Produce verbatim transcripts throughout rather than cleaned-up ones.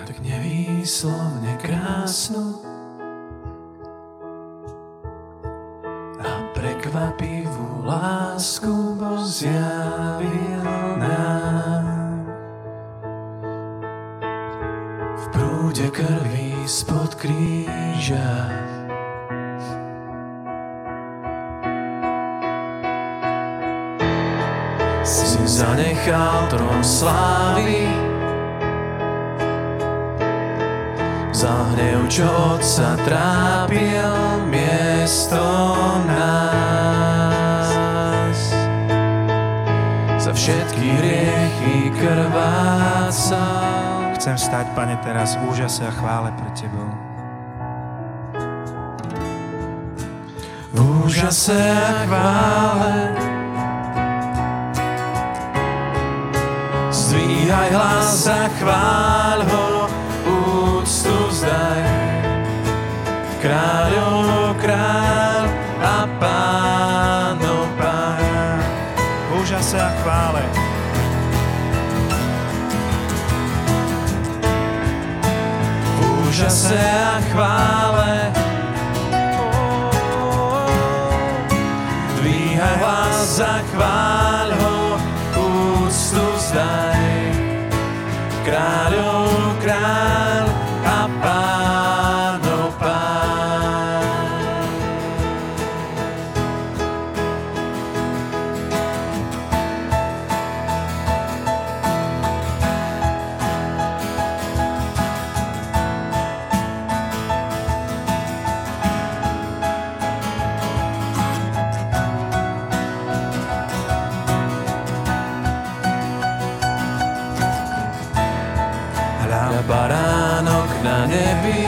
tak nevýslovne krásnu a prekvapivú lásku Boh zjavil nám. V prúde krvi spod kríža si zanechal trón slávy, za hnev, čo Otca trápil miesto nás. Za všetky hriechy krvácal. Chcem stať, Pane, teraz v úžase a chvále pred Tebou. V úžase a chvále zdvíhaj hlas a chváľ ho, úctu vzdaj. Kráľov kráľ a Pánov Pán. V úžase a chvále v úžase a chvále dvíhaj hlas a chváľ ho, úctu vzdaj. Kráľov kráľ a Pánov Pán. Baránok na nebi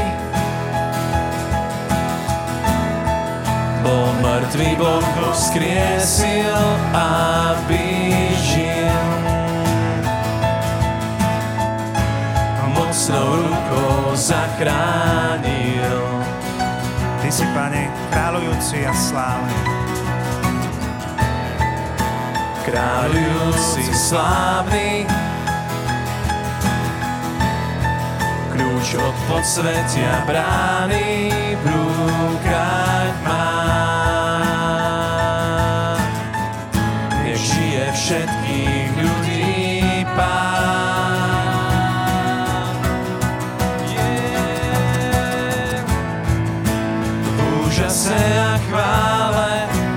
bol mŕtvý, Boh ho vzkriesil, aby žil. Mocnou rukou zachránil. Ty si, Pane, kráľujúci a slávny. Kráľujúci slávny, kľúč od podsvetia brány v rukách má. Nech žije všetkých ľudí Pán. Yeah. V úžase a chvále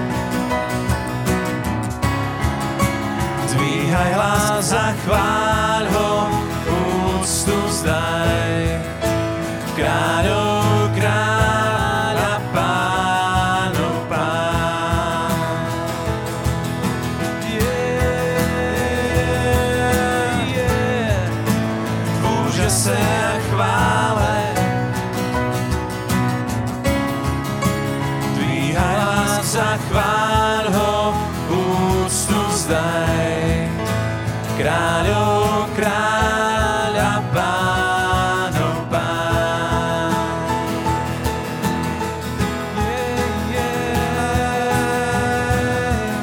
dvíhaj hlas a chváľ ho, úctu vzdaj. Kráľov kráľ a Pánov Pán. Yeah, yeah. V úžase a chvále dvíhaj hlas a chváľ ho, úctu vzdaj. Kráľov kráľ a Pánov Pán. Yeah, yeah.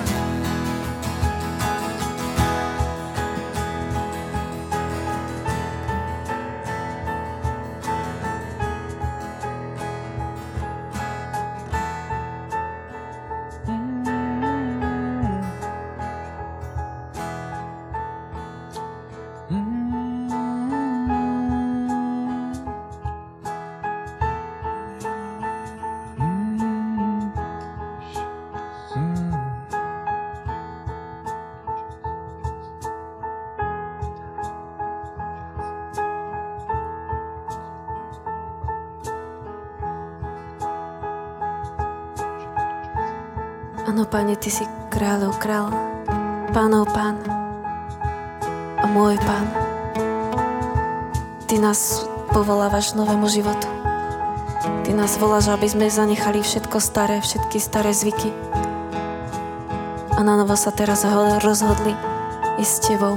Áno, Pane, Ty si kráľov kráľ, Pánov Pán a môj Pán. Ty nás povolávaš novému životu. Ty nás voláš, aby sme zanechali všetko staré, všetky staré zvyky a na novo sa teraz rozhodli ísť s Tebou.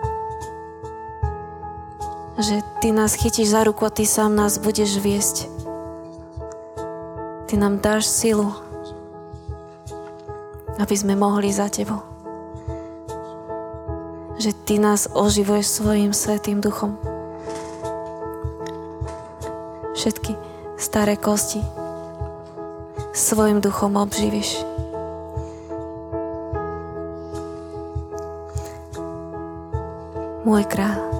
Že Ty nás chytíš za ruku a Ty sám nás budeš viesť. Ty nám dáš silu, aby sme mohli za Tebou. Že Ty nás oživuješ svojim Svätým Duchom. všetky staré kosti svojim duchom obživíš. Môj kráľ.